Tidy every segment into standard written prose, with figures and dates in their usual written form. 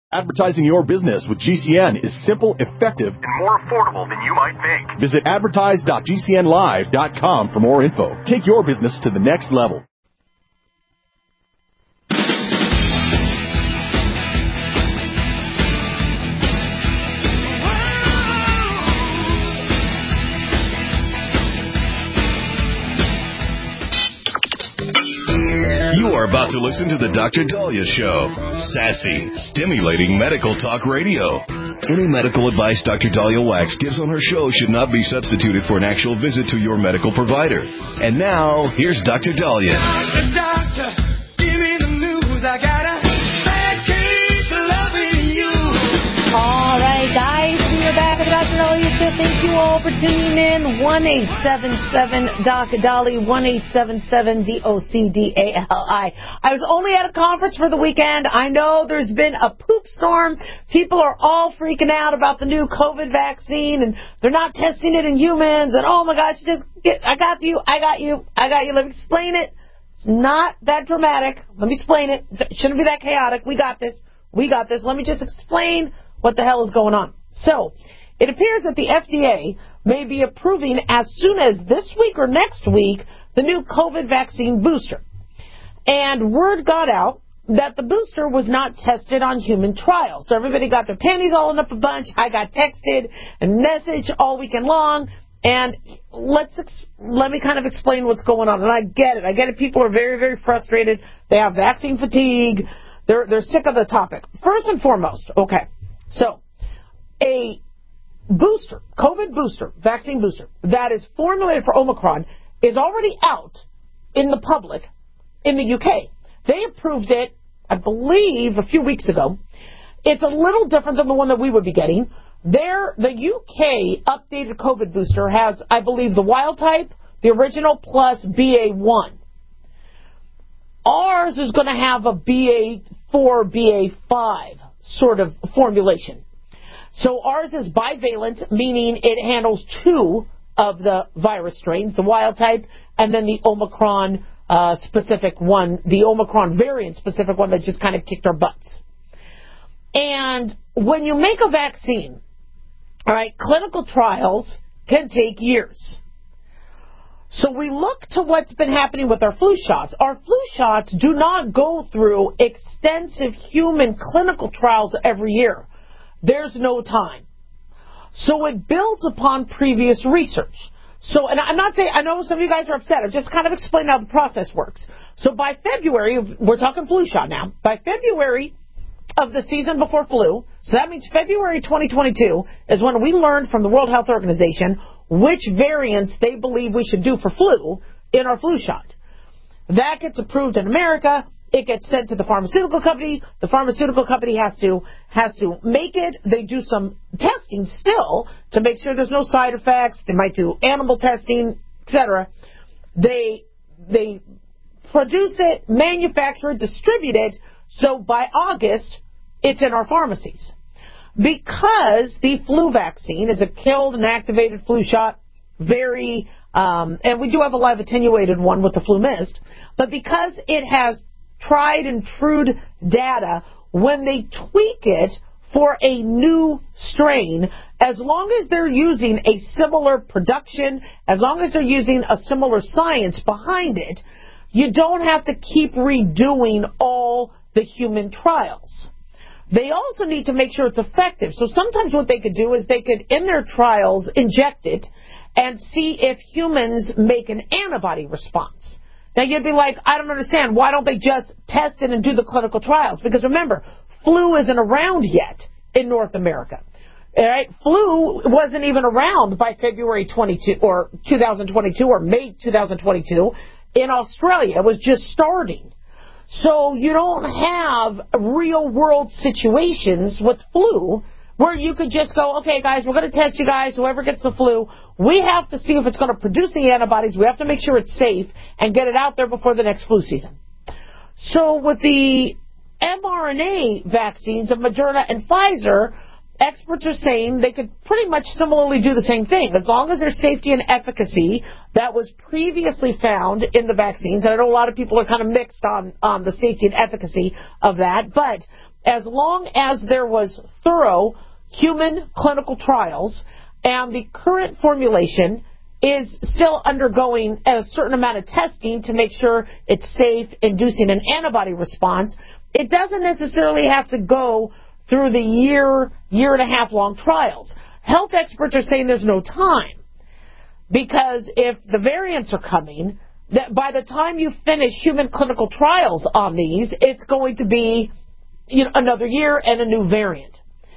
Advertising your business with GCN is simple, effective, and more affordable than you might think. Visit advertise.gcnlive.com for more info. Take your business to the next level. You are about to listen to the Dr. Daliah Show. Sassy, stimulating medical talk radio. Any medical advice Dr. Daliah Wax gives on her show should not be substituted for an actual visit to your medical provider. And now, here's Dr. Daliah. Doctor, give me the news. I got a bad case of loving you. All right, guys, we are back at the Dr. Daliah Show. Thank you all for tuning in. 1-877-Dr. 1-877-DOCDALI. I was only at a conference for the weekend. I know there's been a poop storm. People are all freaking out about the new COVID vaccine, and they're not testing it in humans. And oh my gosh, I got you. Let me explain it. It's not that dramatic. Let me explain it. It shouldn't be that chaotic. We got this. Let me just explain what the hell is going on. So, it appears that the FDA may be approving as soon as this week or next week the new COVID vaccine booster. And word got out that the booster was not tested on human trials. So everybody got their panties all in up a bunch. I got texted and messaged all weekend long. And let me kind of explain what's going on. And I get it. People are very, very frustrated. They have vaccine fatigue. They're sick of the topic. First and foremost, okay. So, a booster, COVID booster, vaccine booster, that is formulated for Omicron is already out in the public in the UK. They approved it, I believe, a few weeks ago. It's a little different than the one that we would be getting. The UK updated COVID booster has, I believe, the wild type, the original, plus BA1. Ours is going to have a BA4, BA5 sort of formulation. So ours is bivalent, meaning it handles two of the virus strains, the wild type and then the Omicron specific one, the Omicron variant specific one that just kind of kicked our butts. And when you make a vaccine, all right, clinical trials can take years. So we look to what's been happening with our flu shots. Our flu shots do not go through extensive human clinical trials every year. There's no time. So it builds upon previous research. So, and I'm not saying, I know some of you guys are upset. I'm just kind of explaining how the process works. So by February, we're talking flu shot now. By February of the season before flu, so that means February 2022 is when we learned from the World Health Organization which variants they believe we should do for flu in our flu shot. That gets approved in America. It gets sent to the pharmaceutical company. The pharmaceutical company has to make it. They do some testing still to make sure there's no side effects. They might do animal testing, etc. They produce it, manufacture it, distribute it, so by August, it's in our pharmacies. Because the flu vaccine is a killed and activated flu shot, and we do have a live attenuated one with the flu mist, but because it has tried and true data, when they tweak it for a new strain, as long as they're using a similar production, as long as they're using a similar science behind it, you don't have to keep redoing all the human trials. They also need to make sure it's effective. So sometimes what they could do is they could, in their trials, inject it and see if humans make an antibody response. Now, you'd be like, I don't understand. Why don't they just test it and do the clinical trials? Because remember, flu isn't around yet in North America. All right? Flu wasn't even around by February 2022 or May 2022 in Australia. It was just starting. So you don't have real-world situations with flu where you could just go, okay, guys, we're going to test you guys, whoever gets the flu. We have to see if it's going to produce the antibodies. We have to make sure it's safe and get it out there before the next flu season. So with the mRNA vaccines of Moderna and Pfizer, experts are saying they could pretty much similarly do the same thing. As long as there's safety and efficacy that was previously found in the vaccines, and I know a lot of people are kind of mixed on the safety and efficacy of that, but as long as there was thorough human clinical trials and the current formulation is still undergoing a certain amount of testing to make sure it's safe, inducing an antibody response, it doesn't necessarily have to go through the year and a half long trials. Health experts are saying there's no time, because if the variants are coming, that by the time you finish human clinical trials on these, it's going to be another year and a new variant.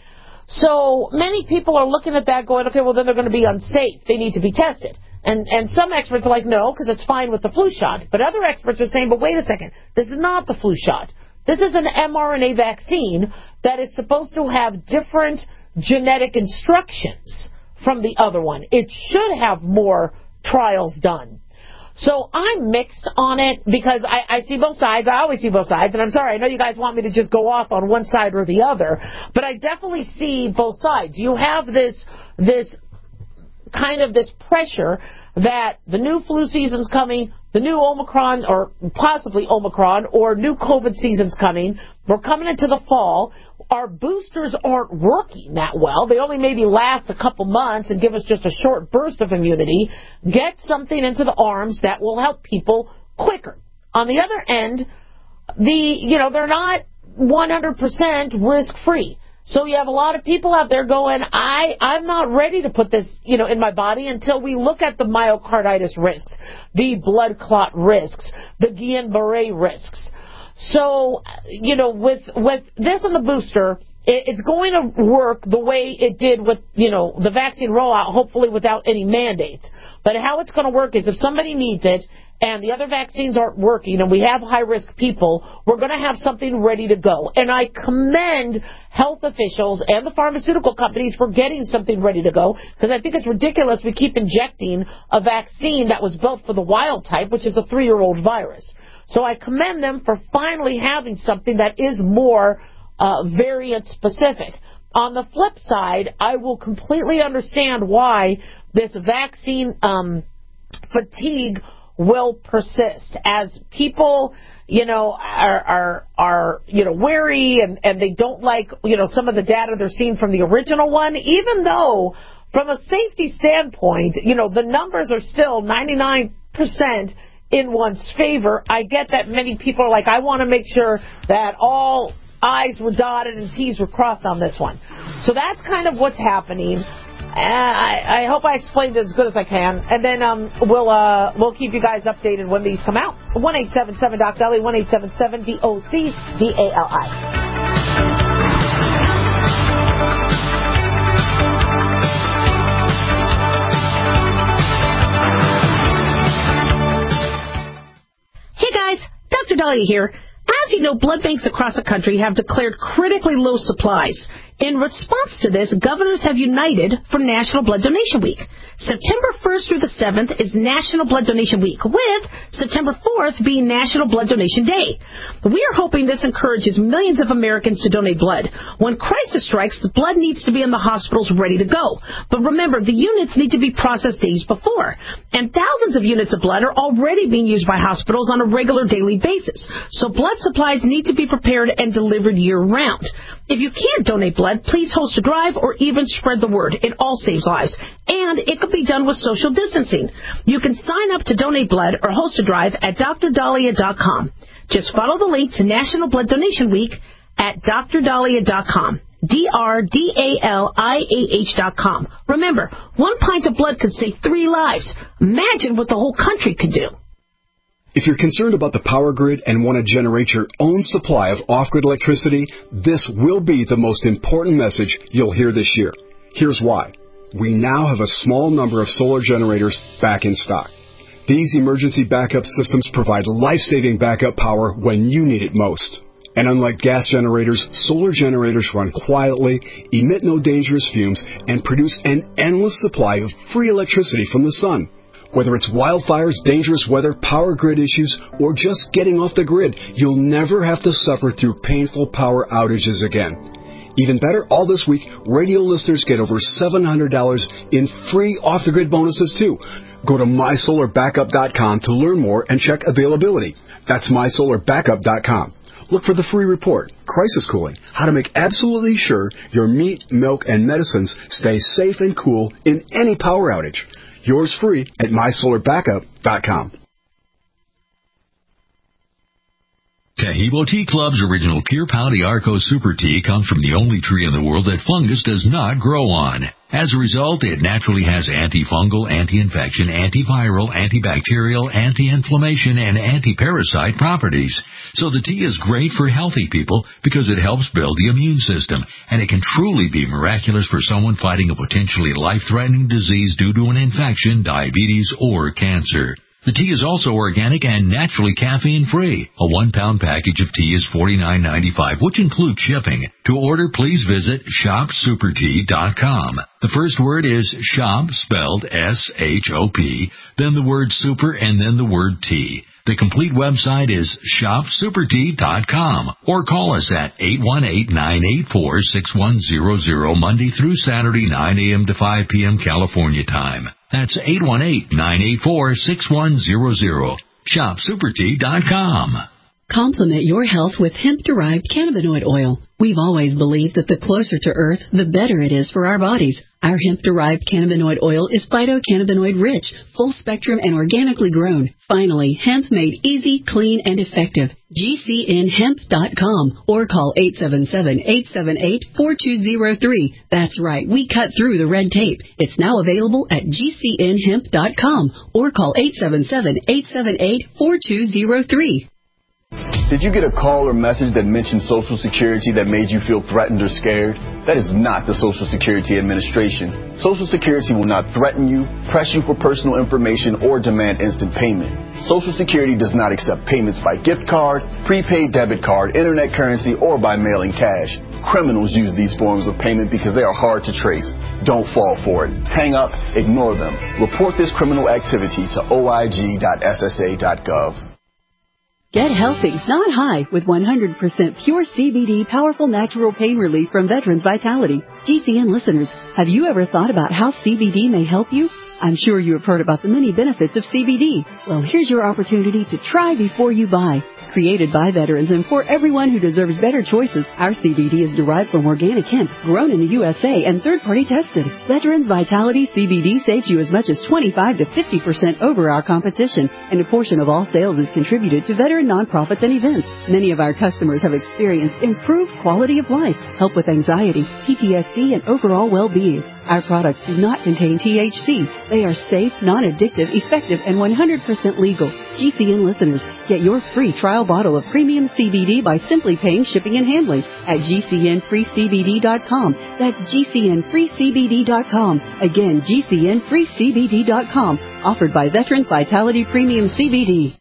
So many people are looking at that going, okay, well, then they're going to be unsafe. They need to be tested. And some experts are like, no, because it's fine with the flu shot. But other experts are saying, but wait a second, this is not the flu shot. This is an mRNA vaccine that is supposed to have different genetic instructions from the other one. It should have more trials done. So I'm mixed on it because I see both sides. I always see both sides. And I'm sorry, I know you guys want me to just go off on one side or the other. But I definitely see both sides. You have this kind of this pressure that the new flu season's coming, the new Omicron, or possibly Omicron, or new COVID season's coming. We're coming into the fall. Our boosters aren't working that well. They only maybe last a couple months and give us just a short burst of immunity. Get something into the arms that will help people quicker. On the other end, they're not 100% risk-free. So you have a lot of people out there going, I'm not ready to put this, in my body until we look at the myocarditis risks, the blood clot risks, the Guillain-Barré risks. So, with this and the booster, it's going to work the way it did with, the vaccine rollout, hopefully without any mandates. But how it's going to work is if somebody needs it and the other vaccines aren't working and we have high-risk people, we're going to have something ready to go. And I commend health officials and the pharmaceutical companies for getting something ready to go, because I think it's ridiculous we keep injecting a vaccine that was built for the wild type, which is a 3-year-old virus. So I commend them for finally having something that is more variant-specific. On the flip side, I will completely understand why this vaccine fatigue will persist as people, are wary and they don't like, some of the data they're seeing from the original one, even though from a safety standpoint, the numbers are still 99% in one's favor. I get that many people are like, I want to make sure that all I's were dotted and T's were crossed on this one. So that's kind of what's happening. I hope I explained it as good as I can. And then we'll keep you guys updated when these come out. 1-877-DOC-DALI, 1-877-DOC-DALI. Hey guys, Dr. Dahlia here. As you know, blood banks across the country have declared critically low supplies. In response to this, governors have united for National Blood Donation Week. September 1st through the 7th is National Blood Donation Week, with September 4th being National Blood Donation Day. We are hoping this encourages millions of Americans to donate blood. When crisis strikes, the blood needs to be in the hospitals ready to go. But remember, the units need to be processed days before. And thousands of units of blood are already being used by hospitals on a regular daily basis. So blood supplies need to be prepared and delivered year-round. If you can't donate blood, please host a drive or even spread the word. It all saves lives. And it can be done with social distancing. You can sign up to donate blood or host a drive at drdahlia.com. Just follow the link to National Blood Donation Week at drdahlia.com. DRDALIAH.com. Remember, 1 pint of blood could save 3 lives. Imagine what the whole country could do. If you're concerned about the power grid and want to generate your own supply of off-grid electricity, this will be the most important message you'll hear this year. Here's why. We now have a small number of solar generators back in stock. These emergency backup systems provide life-saving backup power when you need it most. And unlike gas generators, solar generators run quietly, emit no dangerous fumes, and produce an endless supply of free electricity from the sun. Whether it's wildfires, dangerous weather, power grid issues, or just getting off the grid, you'll never have to suffer through painful power outages again. Even better, all this week, radio listeners get over $700 in free off-the-grid bonuses, too. Go to mysolarbackup.com to learn more and check availability. That's mysolarbackup.com. Look for the free report, Crisis Cooling, how to make absolutely sure your meat, milk, and medicines stay safe and cool in any power outage. Yours free at mysolarbackup.com. Tahibo Tea Club's original Pure Pau Arco Super Tea comes from the only tree in the world that fungus does not grow on. As a result, it naturally has antifungal, anti-infection, antiviral, antibacterial, anti-inflammation, and anti-parasite properties. So the tea is great for healthy people because it helps build the immune system, and it can truly be miraculous for someone fighting a potentially life-threatening disease due to an infection, diabetes, or cancer. The tea is also organic and naturally caffeine-free. A 1-pound package of tea is $49.95, which includes shipping. To order, please visit shopsupertea.com. The first word is shop, spelled S-H-O-P, then the word super, and then the word tea. The complete website is shopsupertea.com, or call us at 818-984-6100 Monday through Saturday, 9 a.m. to 5 p.m. California time. That's 818-984-6100. shopsupertea.com. Complement your health with hemp-derived cannabinoid oil. We've always believed that the closer to Earth, the better it is for our bodies. Our hemp-derived cannabinoid oil is phytocannabinoid-rich, full-spectrum, and organically grown. Finally, hemp made easy, clean, and effective. GCNhemp.com or call 877-878-4203. That's right, we cut through the red tape. It's now available at GCNhemp.com or call 877-878-4203. Did you get a call or message that mentioned Social Security that made you feel threatened or scared? That is not the Social Security Administration. Social Security will not threaten you, press you for personal information, or demand instant payment. Social Security does not accept payments by gift card, prepaid debit card, internet currency, or by mailing cash. Criminals use these forms of payment because they are hard to trace. Don't fall for it. Hang up, ignore them. Report this criminal activity to oig.ssa.gov. Get healthy, not high, with 100% pure CBD powerful natural pain relief from Veterans Vitality. GCN listeners, have you ever thought about how CBD may help you? I'm sure you have heard about the many benefits of CBD. Well, here's your opportunity to try before you buy. Created by veterans and for everyone who deserves better choices, our CBD is derived from organic hemp, grown in the USA and third-party tested. Veterans Vitality CBD saves you as much as 25 to 50% over our competition, and a portion of all sales is contributed to veteran nonprofits and events. Many of our customers have experienced improved quality of life, help with anxiety, PTSD, and overall well-being. Our products do not contain THC. They are safe, non-addictive, effective, and 100% legal. GCN listeners, get your free trial bottle of premium CBD by simply paying shipping and handling at GCNFreeCBD.com. That's GCNFreeCBD.com. Again, GCNFreeCBD.com. Offered by Veterans Vitality Premium CBD.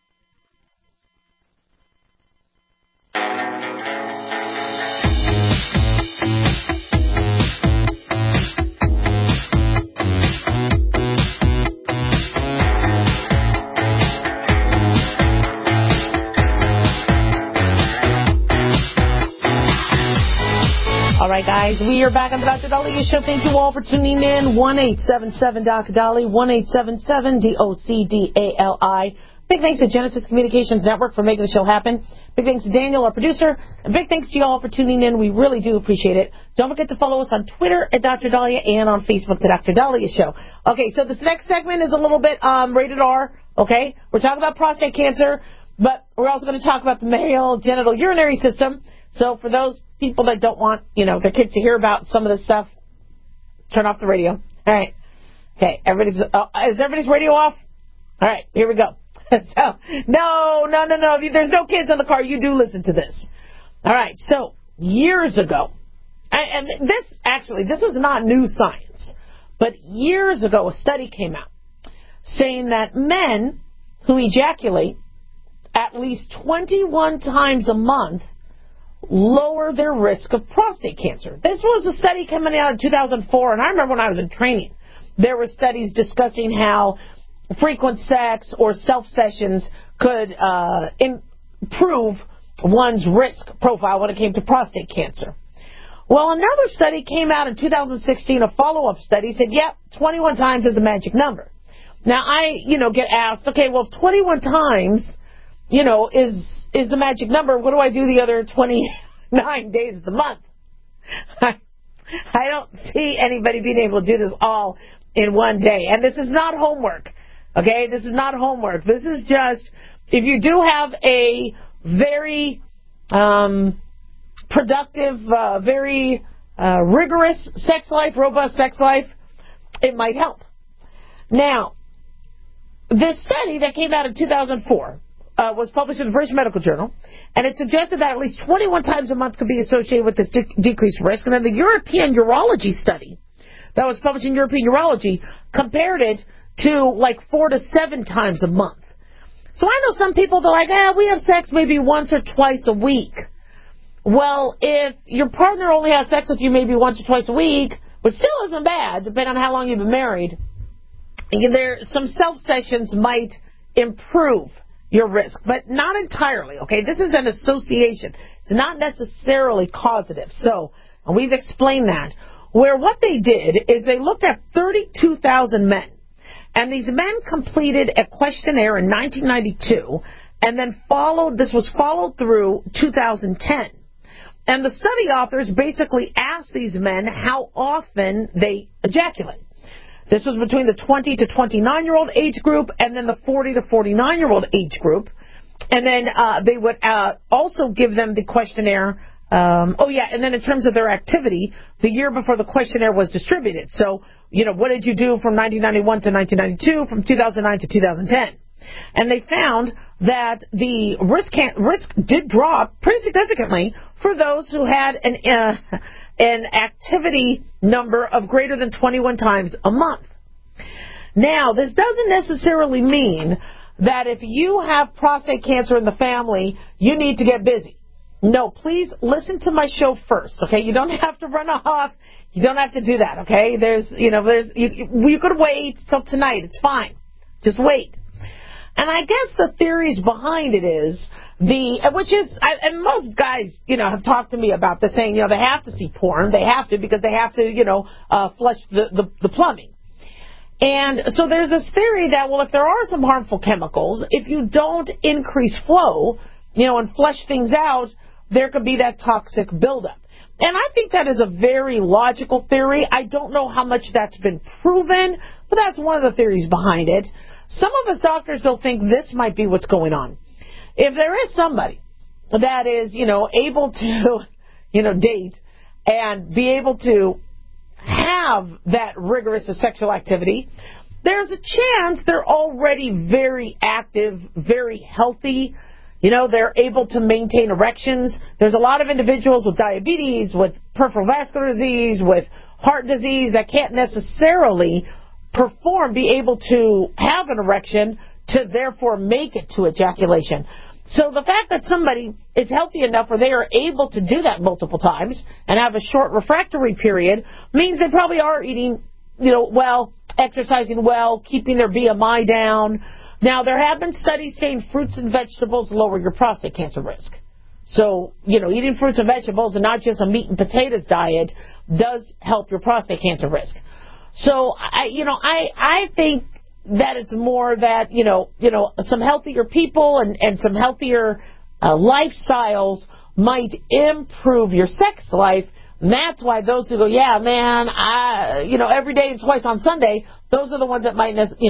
All right, guys, we are back on the Dr. Daliah Show. Thank you all for tuning in. 1-877-Dr. Dali, 1-877-DOCDALI. Big thanks to Genesis Communications Network for making the show happen. Big thanks to Daniel, our producer. And big thanks to you all for tuning in. We really do appreciate it. Don't forget to follow us on Twitter at Dr. Daliah and on Facebook, The Dr. Daliah Show. Okay, so this next segment is a little bit rated R, okay? We're talking about prostate cancer, but we're also going to talk about the male genital urinary system. So for those people that don't want, their kids to hear about some of this stuff, turn off the radio. All right. Okay, is everybody's radio off? All right, here we go. So, no. There's no kids in the car. You do listen to this. All right, so years ago, and this is not new science, but years ago a study came out saying that men who ejaculate at least 21 times a month lower their risk of prostate cancer. This was a study coming out in 2004, and I remember when I was in training, there were studies discussing how frequent sex or self-sessions could improve one's risk profile when it came to prostate cancer. Well, another study came out in 2016, a follow-up study, said, 21 times is a magic number. Now, I, get asked, okay, well, if 21 times is the magic number. What do I do the other 29 days of the month? I don't see anybody being able to do this all in one day. And this is not homework. Okay? This is not homework. This is just, if you do have a very productive, very rigorous sex life, robust sex life, it might help. Now, this study that came out in 2004 was published in the British Medical Journal, and it suggested that at least 21 times a month could be associated with this decreased risk. And then the European Urology study that was published in European Urology compared it to like 4 to 7 times a month. So I know some people, they're like, we have sex maybe once or twice a week. Well, if your partner only has sex with you maybe once or twice a week, which still isn't bad, depending on how long you've been married, some self-sessions might improve your risk, but not entirely, okay? This is an association. It's not necessarily causative. So, and we've explained that, where what they did is they looked at 32,000 men, and these men completed a questionnaire in 1992, and then this was followed through 2010. And the study authors basically asked these men how often they ejaculate. This was between the 20 to 29-year-old age group and then the 40 to 49-year-old age group. And then they would also give them the questionnaire. And then in terms of their activity, the year before the questionnaire was distributed. So, what did you do from 1991 to 1992, from 2009 to 2010? And they found that the risk did drop pretty significantly for those who had an activity number of greater than 21 times a month. Now, this doesn't necessarily mean that if you have prostate cancer in the family, you need to get busy. No, please listen to my show first, okay? You don't have to run off. You don't have to do that, okay? You could wait till tonight. It's fine. Just wait. And I guess the theories behind it is and most guys, have talked to me about this, saying, they have to see porn. They have to, because they have to, flush the plumbing. And so there's this theory that, well, if there are some harmful chemicals, if you don't increase flow, and flush things out, there could be that toxic buildup. And I think that is a very logical theory. I don't know how much that's been proven, but that's one of the theories behind it. Some of us doctors will think this might be what's going on. If there is somebody that is, able to, date and be able to have that rigorous sexual activity, there's a chance they're already very active, very healthy. They're able to maintain erections. There's a lot of individuals with diabetes, with peripheral vascular disease, with heart disease that can't necessarily be able to have an erection to therefore make it to ejaculation. So the fact that somebody is healthy enough where they are able to do that multiple times and have a short refractory period means they probably are eating, well, exercising well, keeping their BMI down. Now, there have been studies saying fruits and vegetables lower your prostate cancer risk. So, eating fruits and vegetables and not just a meat and potatoes diet does help your prostate cancer risk. So, I think that it's more that, some healthier people and some healthier lifestyles might improve your sex life. And that's why those who go, yeah, man, every day and twice on Sunday, those are the ones that might,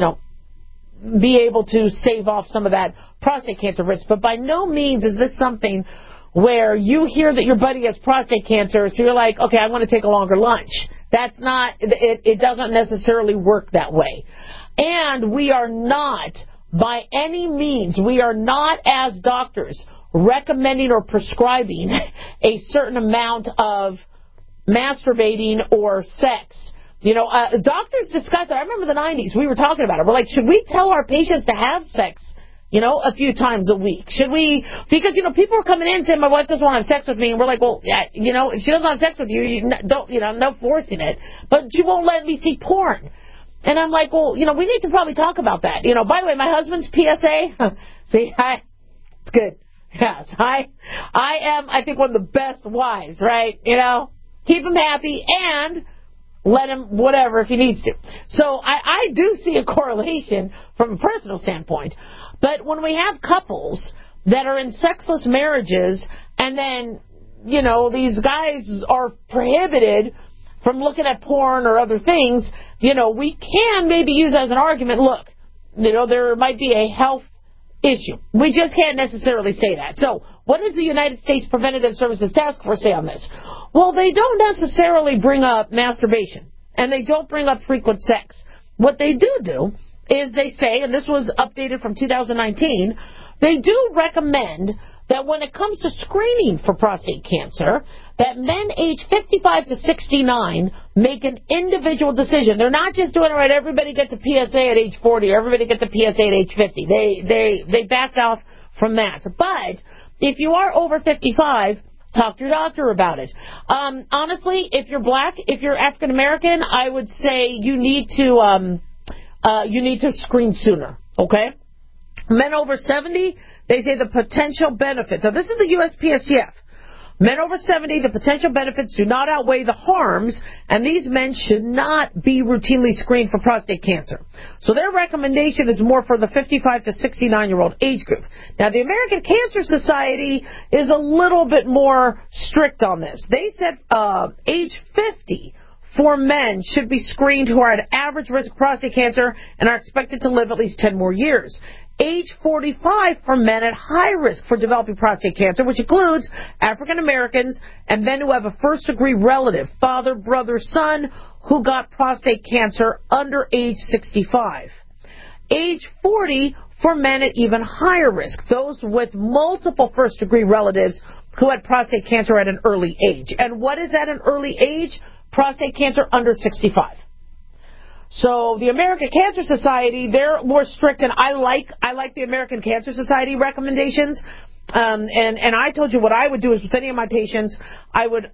be able to save off some of that prostate cancer risk. But by no means is this something where you hear that your buddy has prostate cancer, so you're like, okay, I want to take a longer lunch. That's not, it doesn't necessarily work that way. And we are not, by any means, we are not as doctors recommending or prescribing a certain amount of masturbating or sex. Doctors discuss it. I remember the 90s, we were talking about it. We're like, should we tell our patients to have sex, a few times a week? Should we? Because, people are coming in saying, my wife doesn't want to have sex with me. And we're like, well, yeah, if she doesn't have sex with you, you don't, no forcing it. But she won't let me see porn. And I'm like, well, we need to probably talk about that. By the way, my husband's PSA, see, it's good. Yes, I am, I think, one of the best wives, right? Keep him happy and let him whatever if he needs to. So I do see a correlation from a personal standpoint. But when we have couples that are in sexless marriages, and then, you know, these guys are prohibited from looking at porn or other things, you know, we can maybe use as an argument, look, you know, there might be a health issue. We just can't necessarily say that. So what does the United States Preventative Services Task Force say on this? Well, they don't necessarily bring up masturbation, and they don't bring up frequent sex. What they do is they say, and this was updated from 2019, they do recommend that when it comes to screening for prostate cancer, that men age 55 to 69 make an individual decision. They're not just doing it right, everybody gets a PSA at age 40, or everybody gets a PSA at age 50. They backed off from that. But if you are over 55, talk to your doctor about it. Honestly, if you're black, if you're African American, I would say you need to screen sooner, okay? Men over 70, they say the potential benefits. Now, this is the USPSTF. Men over 70, the potential benefits do not outweigh the harms, and these men should not be routinely screened for prostate cancer. So their recommendation is more for the 55 to 69-year-old age group. Now, the American Cancer Society is a little bit more strict on this. They said age 50 for men should be screened who are at average risk of prostate cancer and are expected to live at least 10 more years. Age 45 for men at high risk for developing prostate cancer, which includes African Americans and men who have a first-degree relative, father, brother, son, who got prostate cancer under age 65. Age 40 for men at even higher risk, those with multiple first-degree relatives who had prostate cancer at an early age. And what is at an early age? Prostate cancer under 65. So the American Cancer Society, they're more strict, and I like the American Cancer Society recommendations. And I told you what I would do is with any of my patients, I would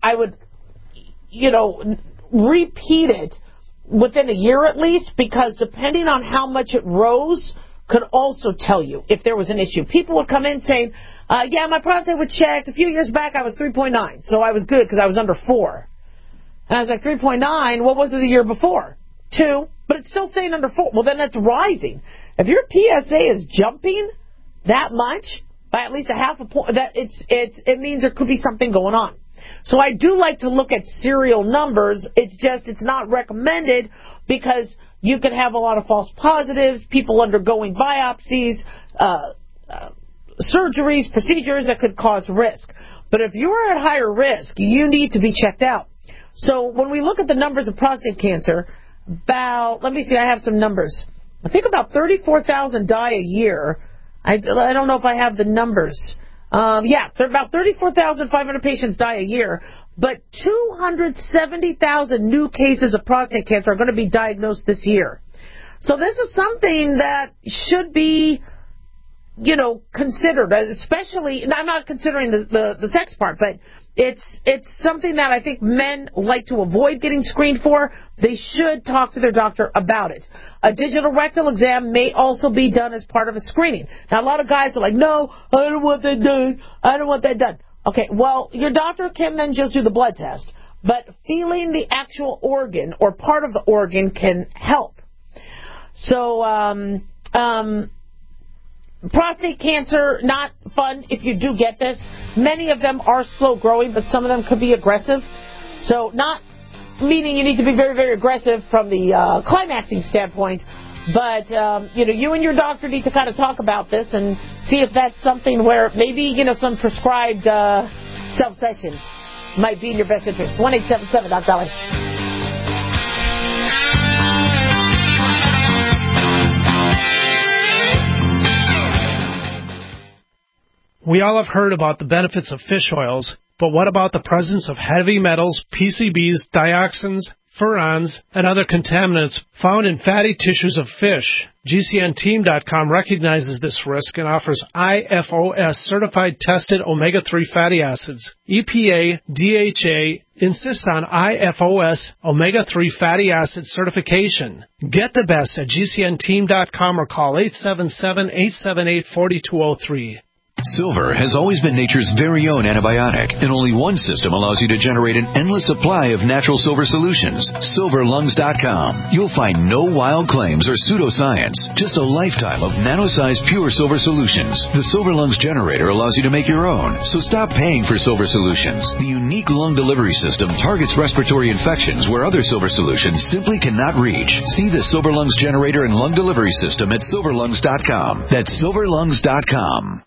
repeat it within a year at least, because depending on how much it rose could also tell you if there was an issue. People would come in saying, yeah, my prostate was checked. A few years back I was 3.9, so I was good because I was under 4. And I was like, 3.9, what was it the year before? 2, but it's still staying under 4. Well, then that's rising. If your PSA is jumping that much by at least a half a point, it means there could be something going on. So I do like to look at serial numbers. It's not recommended because you can have a lot of false positives, people undergoing biopsies, surgeries, procedures that could cause risk. But if you are at higher risk, you need to be checked out. So when we look at the numbers of prostate cancer, let me see, I have some numbers. I think about 34,000 die a year. I don't know if I have the numbers. Yeah, there are about 34,500 patients die a year, but 270,000 new cases of prostate cancer are going to be diagnosed this year. So this is something that should be, considered, especially, and I'm not considering the sex part, but it's something that I think men like to avoid getting screened for. They should talk to their doctor about it. A digital rectal exam may also be done as part of a screening. Now, a lot of guys are like, no, I don't want that done. I don't want that done. Okay, well, your doctor can then just do the blood test, but feeling the actual organ or part of the organ can help. So, prostate cancer, not fun if you do get this. Many of them are slow growing, but some of them could be aggressive. So not meaning you need to be very, very aggressive from the climaxing standpoint, but you and your doctor need to kind of talk about this and see if that's something where maybe some prescribed self-sessions might be in your best interest. 1-877 Doc Dolly. We all have heard about the benefits of fish oils, but what about the presence of heavy metals, PCBs, dioxins, furans, and other contaminants found in fatty tissues of fish? GCNteam.com recognizes this risk and offers IFOS certified tested omega-3 fatty acids. EPA, DHA insist on IFOS omega-3 fatty acid certification. Get the best at GCNteam.com or call 877-878-4203. Silver has always been nature's very own antibiotic, and only one system allows you to generate an endless supply of natural silver solutions. SilverLungs.com. You'll find no wild claims or pseudoscience, just a lifetime of nano-sized pure silver solutions. The Silver Lungs generator allows you to make your own, so stop paying for silver solutions. The unique lung delivery system targets respiratory infections where other silver solutions simply cannot reach. See the Silver Lungs generator and lung delivery system at SilverLungs.com. That's SilverLungs.com.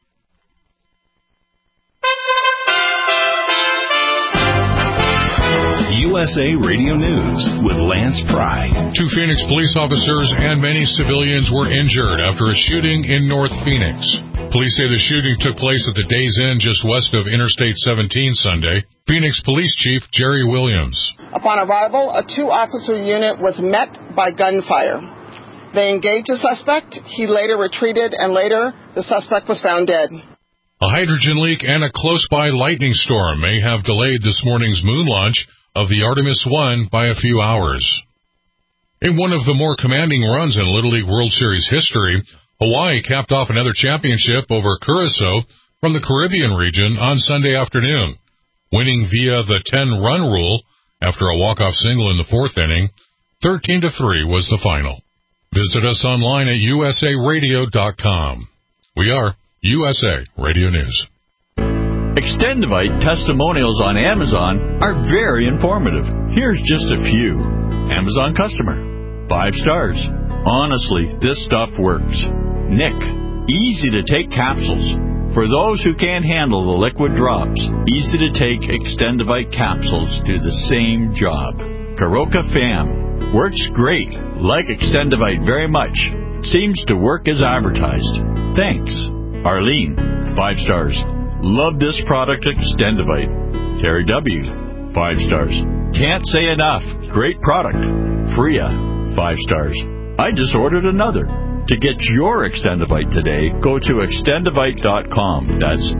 USA Radio News with Lance Pry. 2 Phoenix police officers and many civilians were injured after a shooting in North Phoenix. Police say the shooting took place at the Days Inn just west of Interstate 17 Sunday. Phoenix Police Chief Jerry Williams. Upon arrival, a 2-officer unit was met by gunfire. They engaged the suspect. He later retreated, and later the suspect was found dead. A hydrogen leak and a close-by lightning storm may have delayed this morning's moon launch of the Artemis 1 by a few hours. In one of the more commanding runs in Little League World Series history, Hawaii capped off another championship over Curacao from the Caribbean region on Sunday afternoon, winning via the 10-run rule after a walk-off single in the 4th inning. 13-3 was the final. Visit us online at usaradio.com. We are USA Radio News. Extendivite testimonials on Amazon are very informative. Here's just a few. Amazon customer. 5 stars. Honestly, this stuff works. Nick. Easy to take capsules. For those who can't handle the liquid drops, easy to take Extendivite capsules do the same job. Karoka Fam. Works great. Like Extendivite very much. Seems to work as advertised. Thanks. Arlene. 5 stars. Love this product, Extendivite. Terry W. 5 stars. Can't say enough. Great product. Freya. 5 stars. I just ordered another. To get your Extendivite today, go to Extendivite.com. That's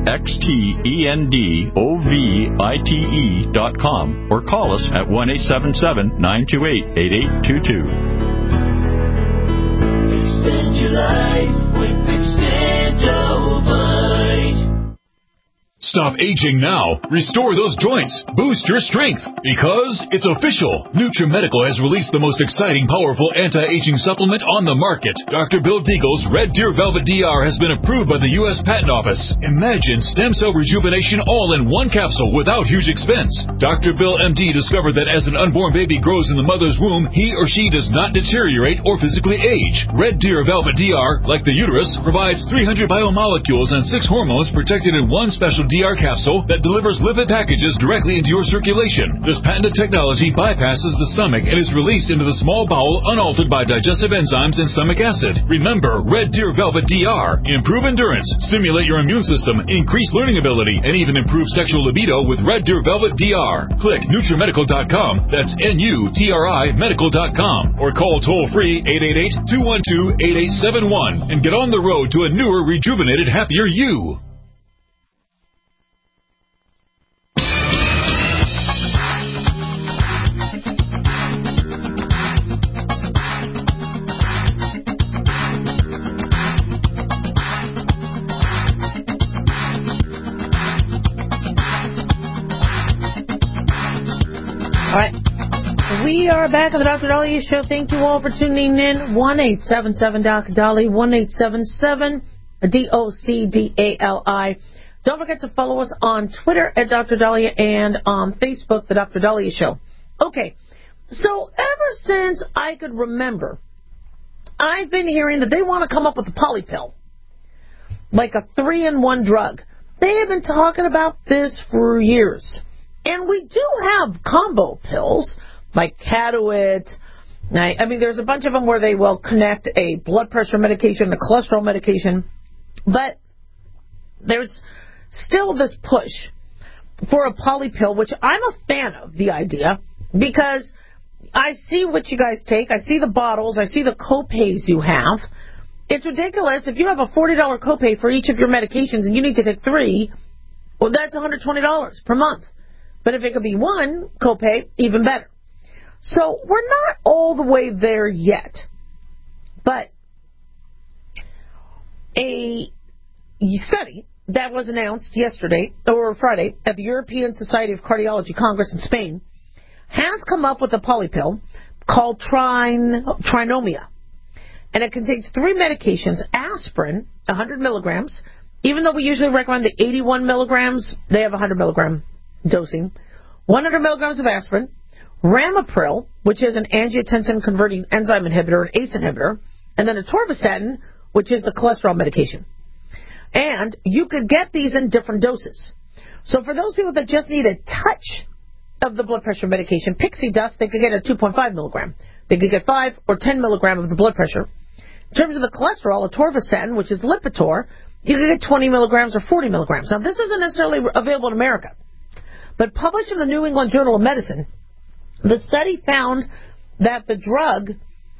XTENDOVITE.com or call us at 1-877-928-8822. Extend your life with Extendovite. Stop aging now. Restore those joints. Boost your strength. Because it's official. NutriMedical has released the most exciting, powerful anti-aging supplement on the market. Dr. Bill Deagle's Red Deer Velvet DR has been approved by the U.S. Patent Office. Imagine stem cell rejuvenation all in one capsule without huge expense. Dr. Bill MD discovered that as an unborn baby grows in the mother's womb, he or she does not deteriorate or physically age. Red Deer Velvet DR, like the uterus, provides 300 biomolecules and 6 hormones protected in one special DR capsule that delivers lipid packages directly into your circulation. This patented technology bypasses the stomach and is released into the small bowel unaltered by digestive enzymes and stomach acid. Remember, Red Deer Velvet DR. Improve endurance, stimulate your immune system, increase learning ability, and even improve sexual libido with Red Deer Velvet DR. Click NutriMedical.com. That's NUTRI Medical.com. Or call toll-free 888-212-8871 and get on the road to a newer, rejuvenated, happier you. All right. We are back on the Dr. Dahlia Show. Thank you all for tuning in. 1-877-Dr. 1-877-DOCDALI. Don't forget to follow us on Twitter at Dr. Dahlia and on Facebook, The Dr. Dahlia Show. Okay. So ever since I could remember, I've been hearing that they want to come up with a poly pill, like a 3-in-1 drug. They have been talking about this for years. And we do have combo pills, like Catuit. I mean, there's a bunch of them where they will connect a blood pressure medication, a cholesterol medication. But there's still this push for a poly pill, which I'm a fan of the idea, because I see what you guys take. I see the bottles. I see the co-pays you have. It's ridiculous. If you have a $40 copay for each of your medications and you need to take 3, well, that's $120 per month. But if it could be 1 copay, even better. So we're not all the way there yet. But a study that was announced yesterday, or Friday, at the European Society of Cardiology Congress in Spain, has come up with a polypill called Trinomia. And it contains 3 medications: aspirin, 100 milligrams. Even though we usually recommend the 81 milligrams, they have 100 milligram dosing. 100 milligrams of aspirin, Ramipril, which is an angiotensin-converting enzyme inhibitor, an ACE inhibitor, and then atorvastatin, which is the cholesterol medication. And you could get these in different doses. So for those people that just need a touch of the blood pressure medication, pixie dust, they could get a 2.5 milligram. They could get 5 or 10 milligram of the blood pressure. In terms of the cholesterol, atorvastatin, which is Lipitor, you could get 20 milligrams or 40 milligrams. Now, this isn't necessarily available in America, but published in the New England Journal of Medicine, the study found that the drug,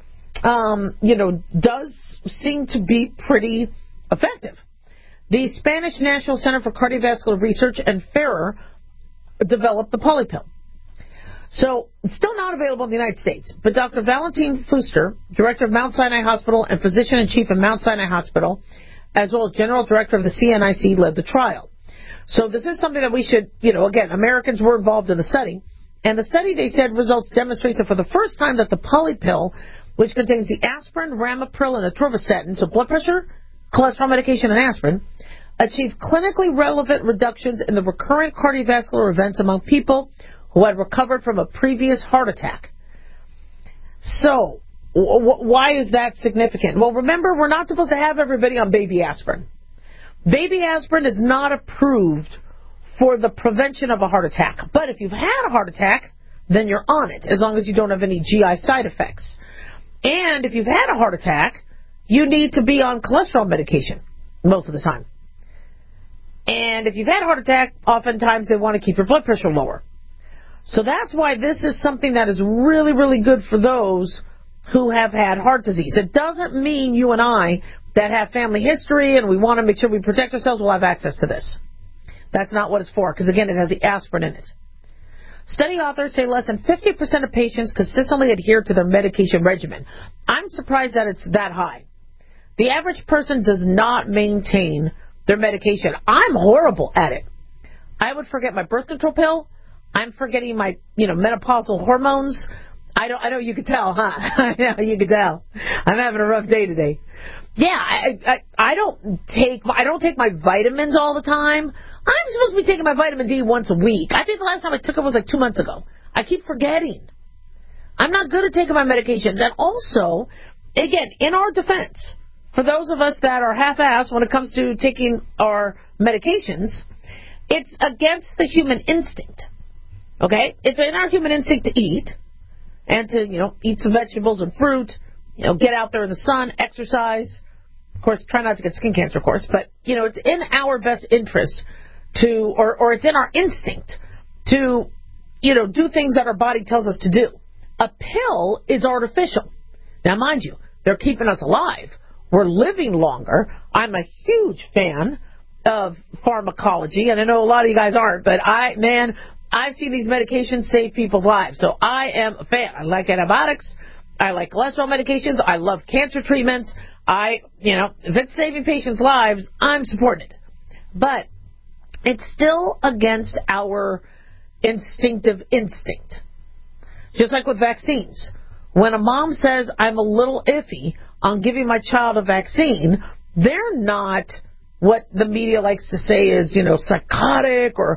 does seem to be pretty effective. The Spanish National Center for Cardiovascular Research and Ferrer developed the polypill. So, it's still not available in the United States, but Dr. Valentin Fuster, director of Mount Sinai Hospital and physician-in-chief of Mount Sinai Hospital, as well as general director of the CNIC, led the trial. So this is something that we should, again, Americans were involved in the study. And the study, they said, results demonstrates that for the first time that the polypill, which contains the aspirin, Ramipril, and atorvastatin, so blood pressure, cholesterol medication, and aspirin, achieved clinically relevant reductions in the recurrent cardiovascular events among people who had recovered from a previous heart attack. So, why is that significant? Well, remember, we're not supposed to have everybody on baby aspirin. Baby aspirin is not approved for the prevention of a heart attack. But if you've had a heart attack, then you're on it, as long as you don't have any GI side effects. And if you've had a heart attack, you need to be on cholesterol medication most of the time. And if you've had a heart attack, oftentimes they want to keep your blood pressure lower. So that's why this is something that is really, really good for those who have had heart disease. It doesn't mean you and I that have family history and we want to make sure we protect ourselves will have access to this. That's not what it's for, because again, it has the aspirin in it. Study authors say less than 50% of patients consistently adhere to their medication regimen. I'm surprised that it's that high. The average person does not maintain their medication. I'm horrible at it. I would forget my birth control pill. I'm forgetting my, menopausal hormones. I know you could tell, huh? I know you could tell. I'm having a rough day today. Yeah, I don't take my vitamins all the time. I'm supposed to be taking my vitamin D once a week. I think the last time I took it was like 2 months ago. I keep forgetting. I'm not good at taking my medications. And also, again, in our defense, for those of us that are half-assed when it comes to taking our medications, it's against the human instinct. Okay? It's in our human instinct to eat and to, eat some vegetables and fruit, get out there in the sun, exercise. Of course, try not to get skin cancer, of course. But, it's in our best interest to, or it's in our instinct to, do things that our body tells us to do. A pill is artificial. Now, mind you, they're keeping us alive. We're living longer. I'm a huge fan of pharmacology, and I know a lot of you guys aren't, but I've seen these medications save people's lives, so I am a fan. I like antibiotics. I like cholesterol medications. I love cancer treatments. If it's saving patients' lives, I'm supporting it. But it's still against our instinctive instinct. Just like with vaccines. When a mom says, I'm a little iffy on giving my child a vaccine, they're not what the media likes to say is, psychotic, or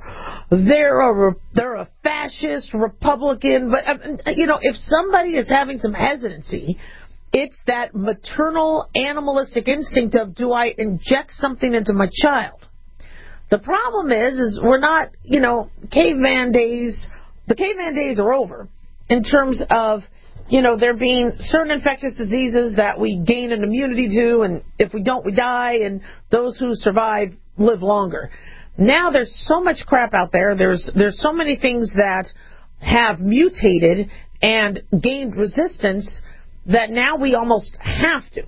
they're a fascist, Republican. But, if somebody is having some hesitancy, it's that maternal, animalistic instinct of, do I inject something into my child? The problem is we're not, caveman days. The caveman days are over in terms of, there being certain infectious diseases that we gain an immunity to, and if we don't, we die, and those who survive live longer. Now there's so much crap out there. There's so many things that have mutated and gained resistance that now we almost have to.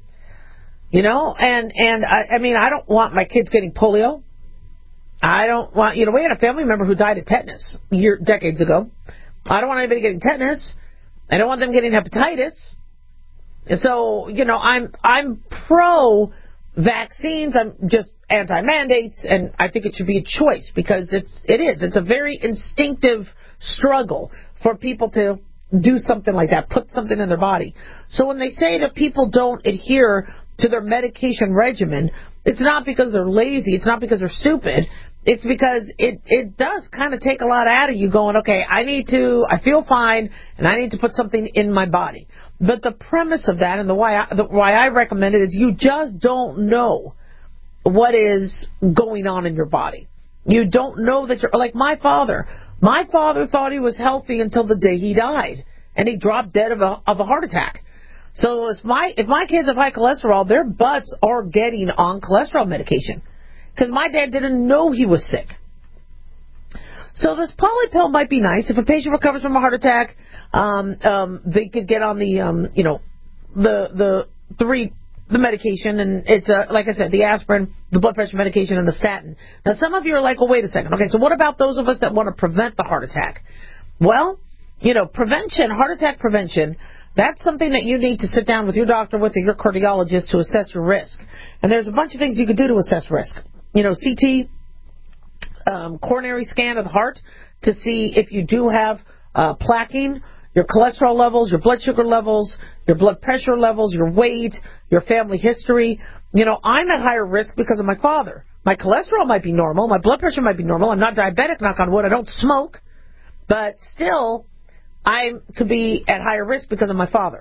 I don't want my kids getting polio. I don't want, we had a family member who died of tetanus decades ago. I don't want anybody getting tetanus. I don't want them getting hepatitis. So, I'm pro vaccines, I'm just anti-mandates, and I think it should be a choice because it's a very instinctive struggle for people to do something like that, put something in their body. So when they say that people don't adhere to their medication regimen, it's not because they're lazy, it's not because they're stupid, it's because it does kind of take a lot out of you going, okay, I feel fine, and I need to put something in my body. But the premise of that and why I recommend it is you just don't know what is going on in your body. You don't know that you're, like my father. My father thought he was healthy until the day he died, and he dropped dead of a heart attack. So if my kids have high cholesterol, their butts are getting on cholesterol medication because my dad didn't know he was sick. So this poly pill might be nice. If a patient recovers from a heart attack, they could get on the medication, and it's like I said, the aspirin, the blood pressure medication, and the statin. Now some of you are like, well, wait a second. Okay, so what about those of us that want to prevent the heart attack? Well, prevention, heart attack prevention, that's something that you need to sit down with your doctor, with your cardiologist to assess your risk. And there's a bunch of things you could do to assess risk. CT, coronary scan of the heart to see if you do have plaquing, your cholesterol levels, your blood sugar levels, your blood pressure levels, your weight, your family history. I'm at higher risk because of my father. My cholesterol might be normal. My blood pressure might be normal. I'm not diabetic, knock on wood. I don't smoke. But still, I could be at higher risk because of my father.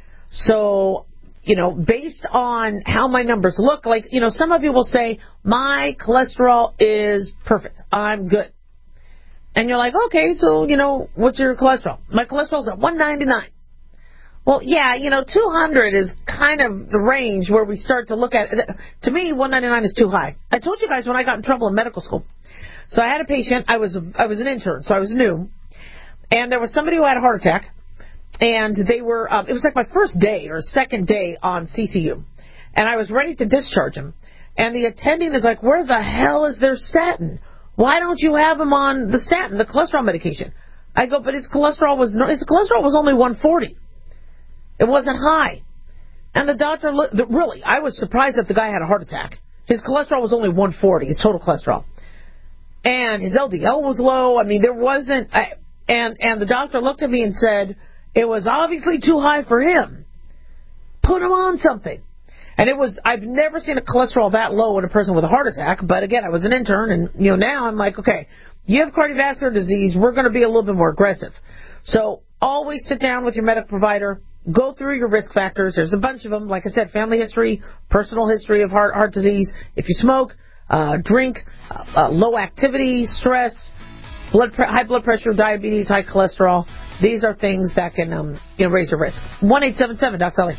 So, based on how my numbers look, like, some of you will say, my cholesterol is perfect. I'm good. And you're like, okay, so, what's your cholesterol? My cholesterol's at 199. Well, yeah, 200 is kind of the range where we start to look at it. To me, 199 is too high. I told you guys when I got in trouble in medical school. So I had a patient, I was an intern, so I was new. And there was somebody who had a heart attack. And they were, it was like my first day or second day on CCU. And I was ready to discharge him. And the attending is like, where the hell is their statin? Why don't you have him on the statin, the cholesterol medication? I go, but his cholesterol was only 140. It wasn't high. And the doctor, really, I was surprised that the guy had a heart attack. His cholesterol was only 140, his total cholesterol. And his LDL was low. I mean, there wasn't, and the doctor looked at me and said, it was obviously too high for him. Put him on something. And I've never seen a cholesterol that low in a person with a heart attack, but again, I was an intern, and now I'm like, okay, you have cardiovascular disease, we're going to be a little bit more aggressive. So always sit down with your medical provider, go through your risk factors. There's a bunch of them. Like I said, family history, personal history of heart disease. If you smoke, drink, low activity, stress, high blood pressure, diabetes, high cholesterol. These are things that can raise your risk. 1-877 Dr. Dolly.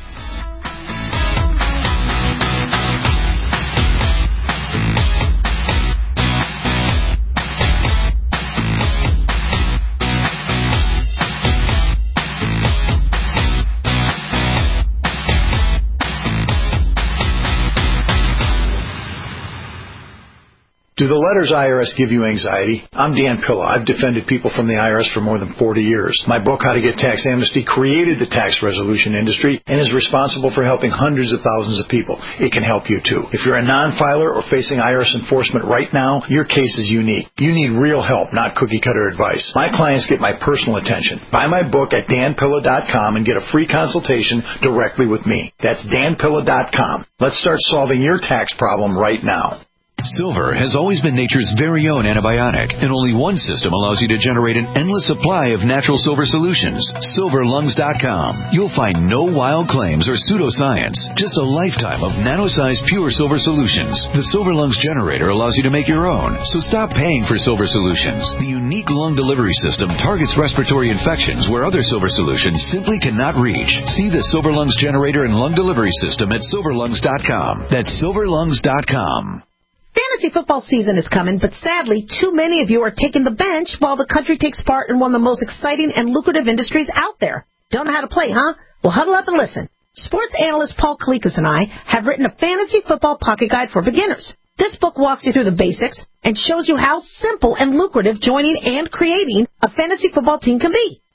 Do the letters IRS give you anxiety? I'm Dan Pilla. I've defended people from the IRS for more than 40 years. My book, How to Get Tax Amnesty, created the tax resolution industry and is responsible for helping hundreds of thousands of people. It can help you too. If you're a non-filer or facing IRS enforcement right now, your case is unique. You need real help, not cookie-cutter advice. My clients get my personal attention. Buy my book at danpilla.com and get a free consultation directly with me. That's danpilla.com. Let's start solving your tax problem right now. Silver has always been nature's very own antibiotic, and only one system allows you to generate an endless supply of natural silver solutions. SilverLungs.com. You'll find no wild claims or pseudoscience, just a lifetime of nano-sized pure silver solutions. The Silver Lungs generator allows you to make your own, so stop paying for silver solutions. The unique lung delivery system targets respiratory infections where other silver solutions simply cannot reach. See the Silver Lungs generator and lung delivery system at SilverLungs.com. That's SilverLungs.com. Fantasy football season is coming, but sadly, too many of you are taking the bench while the country takes part in one of the most exciting and lucrative industries out there. Don't know how to play, huh? Well, huddle up and listen. Sports analyst Paul Kalikas and I have written a fantasy football pocket guide for beginners. This book walks you through the basics and shows you how simple and lucrative joining and creating a fantasy football team can be.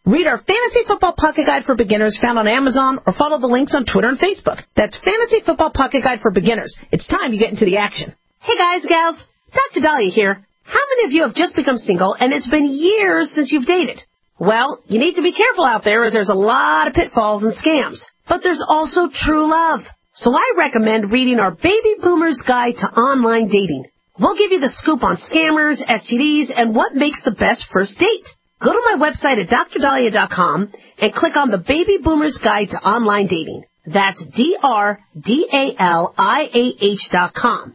Read our Fantasy Football Pocket Guide for Beginners found on Amazon or follow the links on Twitter and Facebook. That's Fantasy Football Pocket Guide for Beginners. It's time you get into the action. Hey guys, gals, Dr. Dahlia here. How many of you have just become single and it's been years since you've dated? Well, you need to be careful out there as there's a lot of pitfalls and scams. But there's also true love. So I recommend reading our Baby Boomer's Guide to Online Dating. We'll give you the scoop on scammers, STDs, and what makes the best first date. Go to my website at drdahlia.com and click on the Baby Boomer's Guide to Online Dating. That's DRDALIAH.com.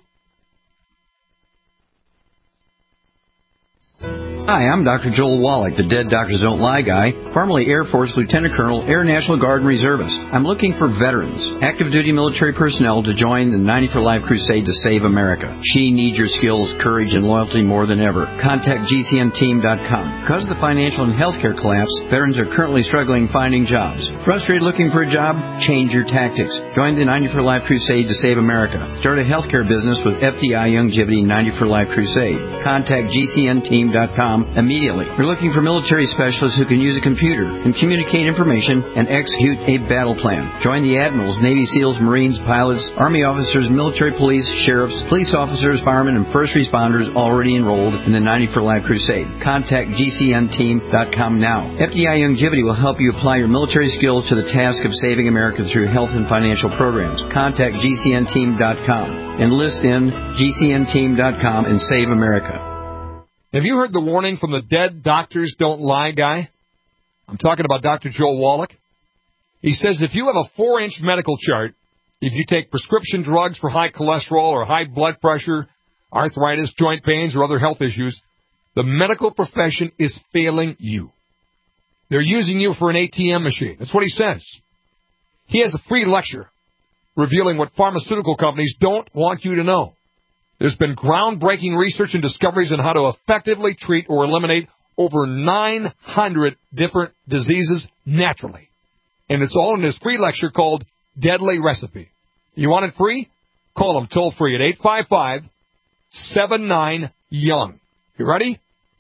Hi, I'm Dr. Joel Wallach, the Dead Doctors Don't Lie guy, formerly Air Force Lieutenant Colonel, Air National Guard and Reservist. I'm looking for veterans, active duty military personnel to join the 90 for Life crusade to save America. She needs your skills, courage, and loyalty more than ever. Contact GCNteam.com. Because of the financial and healthcare collapse, veterans are currently struggling finding jobs. Frustrated looking for a job? Change your tactics. Join the 90 for Life crusade to save America. Start a healthcare business with FDI Longevity 90 for Life crusade. Contact GCNteam.com immediately. We're looking for military specialists who can use a computer and communicate information and execute a battle plan. Join the admirals, Navy SEALs, Marines, pilots, Army officers, military police, sheriffs, police officers, firemen, and first responders already enrolled in the 90 for Life crusade. Contact GCNteam.com now. FDI Longevity will help you apply your military skills to the task of saving America through health and financial programs. Contact GCNteam.com. Enlist in GCNteam.com and save America. Have you heard the warning from the Dead Doctors Don't Lie guy? I'm talking about Dr. Joel Wallach. He says if you have a 4-inch medical chart, if you take prescription drugs for high cholesterol or high blood pressure, arthritis, joint pains, or other health issues, the medical profession is failing you. They're using you for an ATM machine. That's what he says. He has a free lecture revealing what pharmaceutical companies don't want you to know. There's been groundbreaking research and discoveries on how to effectively treat or eliminate over 900 different diseases naturally. And it's all in this free lecture called Deadly Recipe. You want it free? Call them toll free at 855-79-YOUNG. You ready?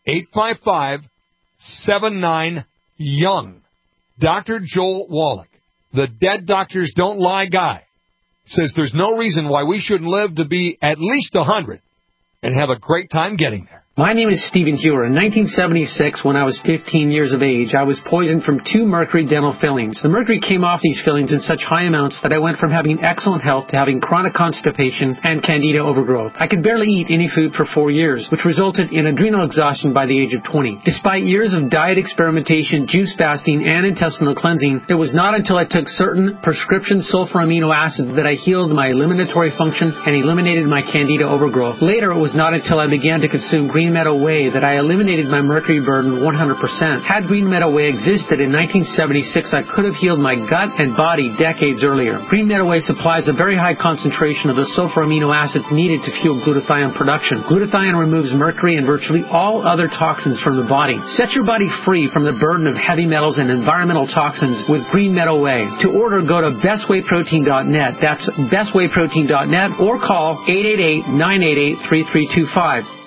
855-79-YOUNG. Dr. Joel Wallach, the Dead Doctors Don't Lie guy, says there's no reason why we shouldn't live to be at least 100 and have a great time getting there. My name is Stephen Hewer. In 1976, when I was 15 years of age, I was poisoned from 2 mercury dental fillings. The mercury came off these fillings in such high amounts that I went from having excellent health to having chronic constipation and candida overgrowth. I could barely eat any food for 4 years, which resulted in adrenal exhaustion by the age of 20. Despite years of diet experimentation, juice fasting, and intestinal cleansing, it was not until I took certain prescription sulfur amino acids that I healed my eliminatory function and eliminated my candida overgrowth. Later, it was not until I began to consume Green Meadow Whey that I eliminated my mercury burden 100%. Had Green Meadow Whey existed in 1976, I could have healed my gut and body decades earlier. Green Meadow Whey supplies a very high concentration of the sulfur amino acids needed to fuel glutathione production. Glutathione removes mercury and virtually all other toxins from the body. Set your body free from the burden of heavy metals and environmental toxins with Green Meadow Whey. To order, go to bestwayprotein.net. That's bestwayprotein.net or call 888-988-3325.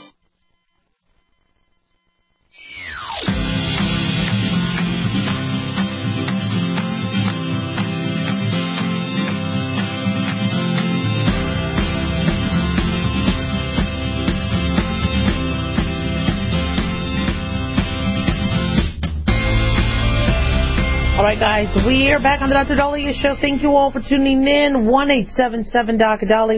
All right, guys, we are back on the Dr. Dahlia Show. Thank you all for tuning in. 1-877-Dr.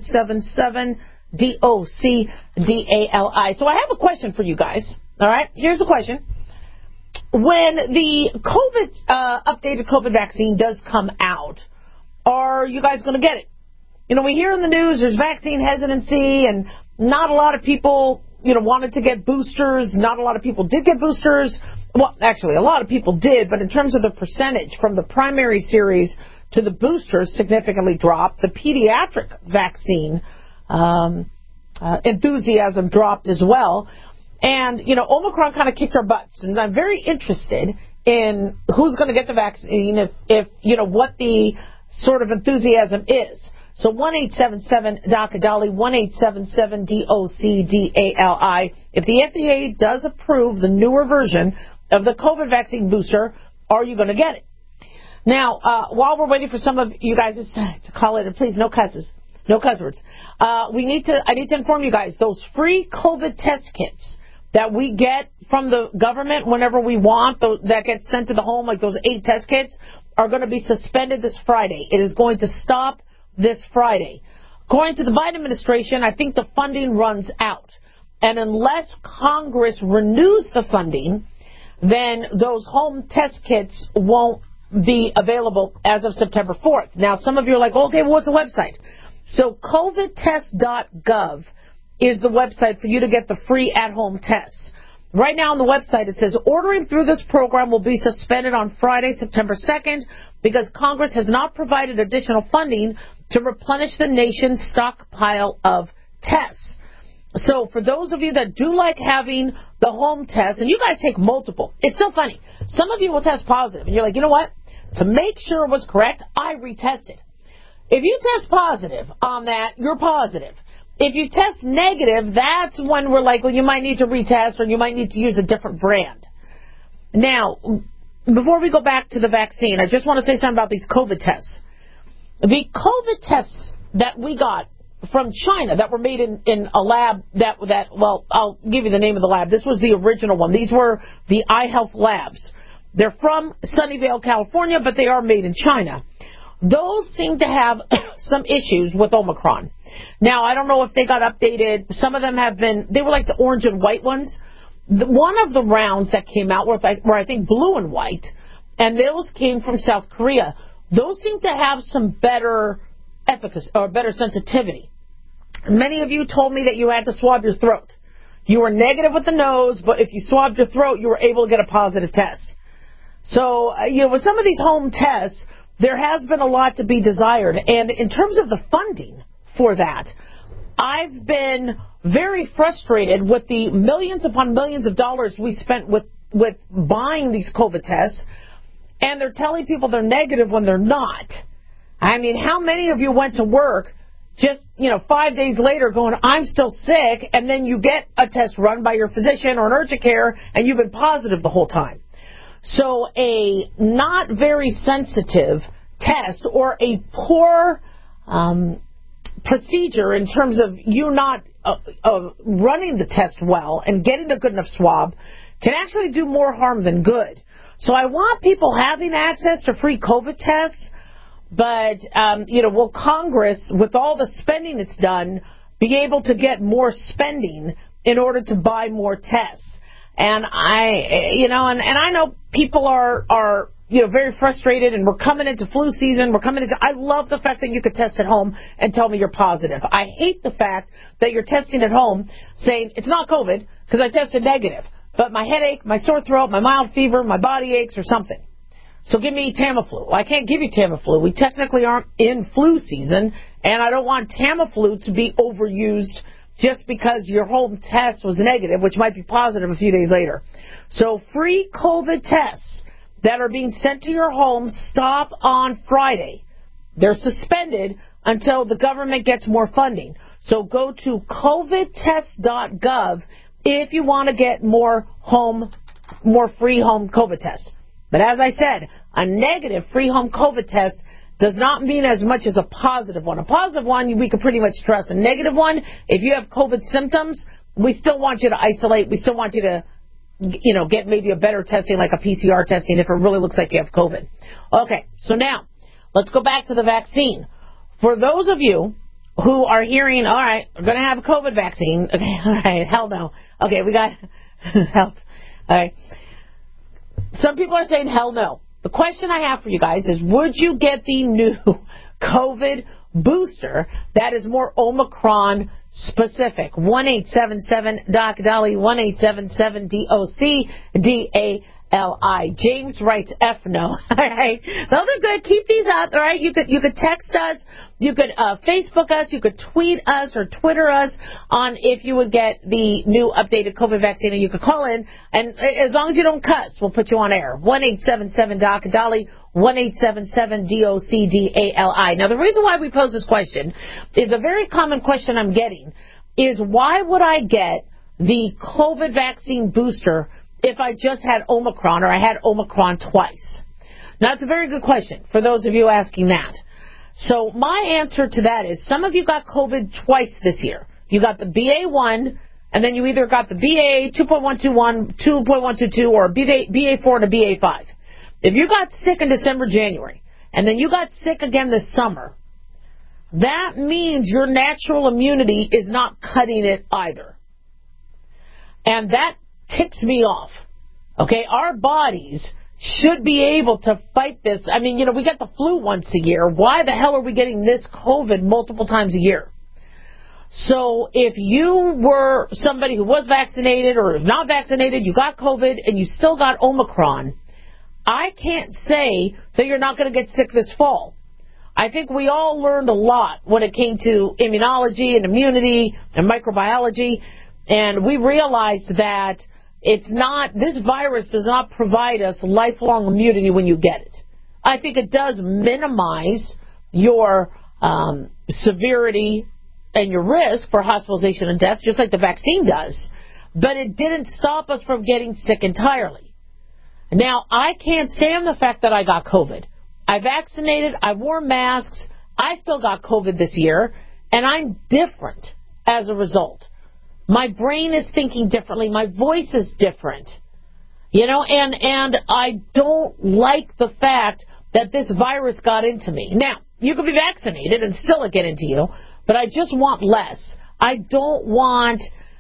1-877-DOCDALI. So I have a question for you guys. All right, here's the question. When the updated COVID vaccine does come out, are you guys going to get it? You know, we hear in the news there's vaccine hesitancy and not a lot of people, wanted to get boosters. Not a lot of people did get boosters. Well, actually, a lot of people did, but in terms of the percentage from the primary series to the boosters significantly dropped. The pediatric vaccine enthusiasm dropped as well. And, Omicron kind of kicked our butts. And I'm very interested in who's going to get the vaccine if what the sort of enthusiasm is. So 1-877-Dr. 1-877-DOCDALI. If the FDA does approve the newer version of the COVID vaccine booster are you going to get it? Now, while we're waiting for some of you guys to call in, and please, no cusses, no cuss words. I need to inform you guys, those free COVID test kits that we get from the government whenever we want, that get sent to the home, like those 8 test kits, are going to be suspended this Friday. It is going to stop this Friday. According to the Biden administration, I think the funding runs out. And unless Congress renews the funding, then those home test kits won't be available as of September 4th. Now, some of you are like, okay, well, what's the website? So covidtest.gov is the website for you to get the free at-home tests. Right now on the website it says ordering through this program will be suspended on Friday, September 2nd, because Congress has not provided additional funding to replenish the nation's stockpile of tests. So for those of you that do like having the home test, and you guys take multiple, it's so funny. Some of you will test positive, and you're like, you know what? To make sure it was correct, I retested. If you test positive on that, you're positive. If you test negative, that's when we're like, well, you might need to retest or you might need to use a different brand. Now, before we go back to the vaccine, I just want to say something about these COVID tests. The COVID tests that we got from China that were made in a lab well, I'll give you the name of the lab. This was the original one. These were the iHealth labs. They're from Sunnyvale, California, but they are made in China. Those seem to have some issues with Omicron. Now, I don't know if they got updated. Some of them have been, they were like the orange and white ones. One of the rounds that came out were I think blue and white, and those came from South Korea. Those seem to have some better efficacy or better sensitivity. Many of you told me that you had to swab your throat. You were negative with the nose, but if you swabbed your throat, you were able to get a positive test. So, with some of these home tests, there has been a lot to be desired. And in terms of the funding for that, I've been very frustrated with the millions upon millions of dollars we spent with buying these COVID tests, and they're telling people they're negative when they're not. I mean, how many of you went to work just, 5 days later going, I'm still sick, and then you get a test run by your physician or an urgent care, and you've been positive the whole time? So a not very sensitive test or a poor procedure in terms of you not running the test well and getting a good enough swab can actually do more harm than good. So I want people having access to free COVID tests, but, will Congress, with all the spending it's done, be able to get more spending in order to buy more tests? And I know people are very frustrated, and we're coming into flu season. I love the fact that you could test at home and tell me you're positive. I hate the fact that you're testing at home saying it's not COVID because I tested negative, but my headache, my sore throat, my mild fever, my body aches or something. So give me Tamiflu. Well, I can't give you Tamiflu. We technically aren't in flu season, and I don't want Tamiflu to be overused just because your home test was negative, which might be positive a few days later. So free COVID tests that are being sent to your home stop on Friday. They're suspended until the government gets more funding. So go to covidtest.gov if you want to get more free home COVID tests. But as I said, a negative free home COVID test does not mean as much as a positive one. A positive one, we can pretty much trust. A negative one, if you have COVID symptoms, we still want you to isolate. We still want you to, get maybe a better testing, like a PCR testing, if it really looks like you have COVID. Okay, so now, let's go back to the vaccine. For those of you who are hearing, all right, we're going to have a COVID vaccine. Okay, all right, hell no. Okay, we got health. All right. Some people are saying hell no. The question I have for you guys is, would you get the new COVID booster that is more Omicron specific? 1-877-DOC-DOLLY, 1-877-DOC-DALI. James writes F no. All right. Those are good. Keep these up. All right. You could text us. You could Facebook us. You could tweet us or Twitter us on if you would get the new updated COVID vaccine, and you could call in. And as long as you don't cuss, we'll put you on air. 1-877-DOC-DOLLY, 1-877-DOC-DALI. Now, the reason why we pose this question is a very common question I'm getting is, why would I get the COVID vaccine booster if I just had Omicron or I had Omicron twice? Now, that's a very good question for those of you asking that. So my answer to that is some of you got COVID twice this year. You got the BA1, and then you either got the BA 2.121, 2.122, or BA4 and a BA5. If you got sick in December, January, and then you got sick again this summer, that means your natural immunity is not cutting it either. And that ticks me off. Okay, our bodies should be able to fight this. I mean, we get the flu once a year. Why the hell are we getting this COVID multiple times a year? So if you were somebody who was vaccinated or not vaccinated, you got COVID and you still got Omicron, I can't say that you're not going to get sick this fall. I think we all learned a lot when it came to immunology and immunity and microbiology, and we realized that this virus does not provide us lifelong immunity when you get it. I think it does minimize your severity and your risk for hospitalization and death, just like the vaccine does, but it didn't stop us from getting sick entirely. Now, I can't stand the fact that I got COVID. I vaccinated, I wore masks, I still got COVID this year, and I'm different as a result. My brain is thinking differently, my voice is different, and I don't like the fact that this virus got into me. Now, you could be vaccinated and still get into you, but I just want less. I don't want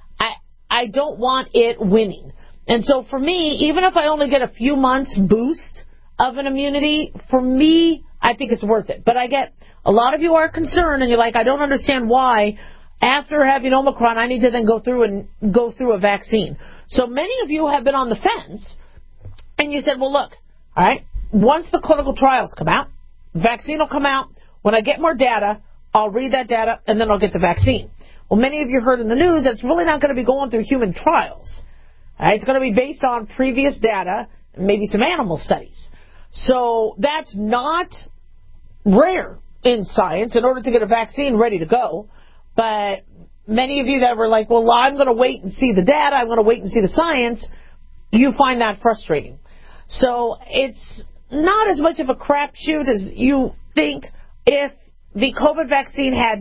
it winning. And so for me, even if I only get a few months boost of an immunity, for me, I think it's worth it. But I get a lot of you are concerned, and you're like, I don't understand why after having Omicron I need to then go through a vaccine. So many of you have been on the fence, and you said, well, look, all right, once the clinical trials come out, the vaccine will come out. When I get more data, I'll read that data, and then I'll get the vaccine. Well, many of you heard in the news that's really not going to be going through human trials. All right, it's going to be based on previous data and maybe some animal studies. So that's not rare in science in order to get a vaccine ready to go. But many of you that were like, well, I'm going to wait and see the data, I'm going to wait and see the science, you find that frustrating. So it's not as much of a crapshoot as you think. If the COVID vaccine had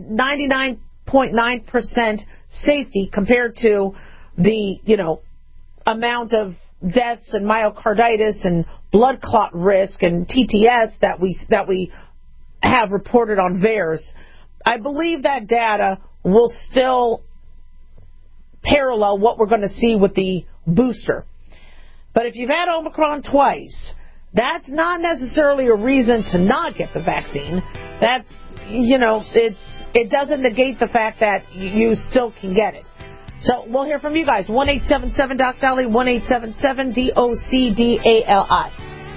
99.9% safety compared to the, amount of deaths and myocarditis and blood clot risk and TTS that we have reported on VAERS, I believe that data will still parallel what we're going to see with the booster. But if you've had Omicron twice, that's not necessarily a reason to not get the vaccine. That's, it doesn't negate the fact that you still can get it. So we'll hear from you guys. 1-877-DOC-DALI, 1-877-DOC-DALI.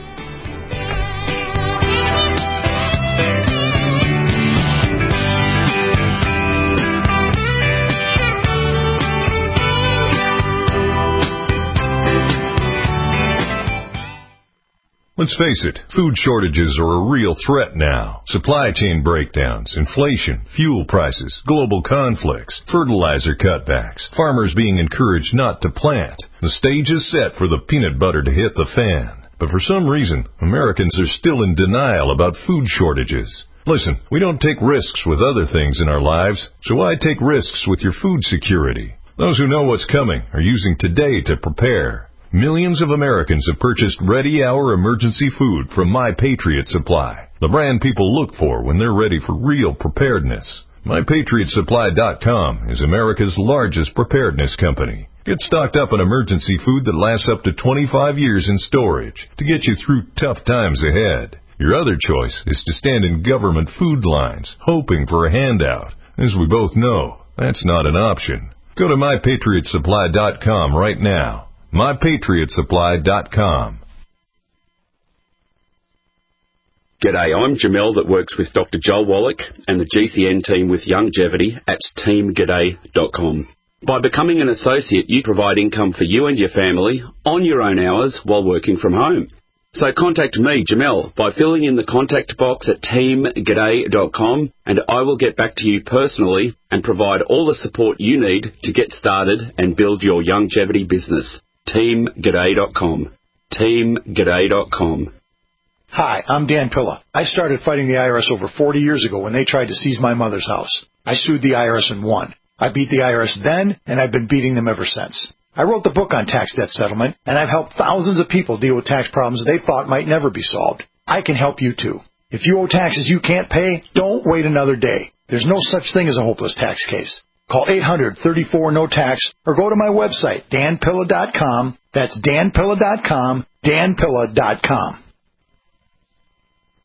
Let's face it, food shortages are a real threat now. Supply chain breakdowns, inflation, fuel prices, global conflicts, fertilizer cutbacks, farmers being encouraged not to plant. The stage is set for the peanut butter to hit the fan. But for some reason, Americans are still in denial about food shortages. Listen, we don't take risks with other things in our lives, so why take risks with your food security? Those who know what's coming are using today to prepare. Millions of Americans have purchased ready-hour emergency food from My Patriot Supply, the brand people look for when they're ready for real preparedness. MyPatriotSupply.com is America's largest preparedness company. Get stocked up on emergency food that lasts up to 25 years in storage to get you through tough times ahead. Your other choice is to stand in government food lines, hoping for a handout. As we both know, that's not an option. Go to MyPatriotSupply.com right now. MyPatriotSupply.com. G'day, I'm Jamel that works with Dr. Joel Wallach and the GCN team with Longevity at teamg'day.com. By becoming an associate, you provide income for you and your family on your own hours while working from home. So contact me, Jamel, by filling in the contact box at teamg'day.com, and I will get back to you personally and provide all the support you need to get started and build your longevity business. TeamG'day.com. TeamG'day.com. Hi, I'm Dan Pilla. I started fighting the IRS over 40 years ago when they tried to seize my mother's house. I sued the IRS and won. I beat the IRS then, and I've been beating them ever since. I wrote the book on tax debt settlement, and I've helped thousands of people deal with tax problems they thought might never be solved. I can help you too. If you owe taxes you can't pay, don't wait another day. There's no such thing as a hopeless tax case. Call 800-34-NO-TAX or go to my website, danpilla.com. That's danpilla.com, danpilla.com.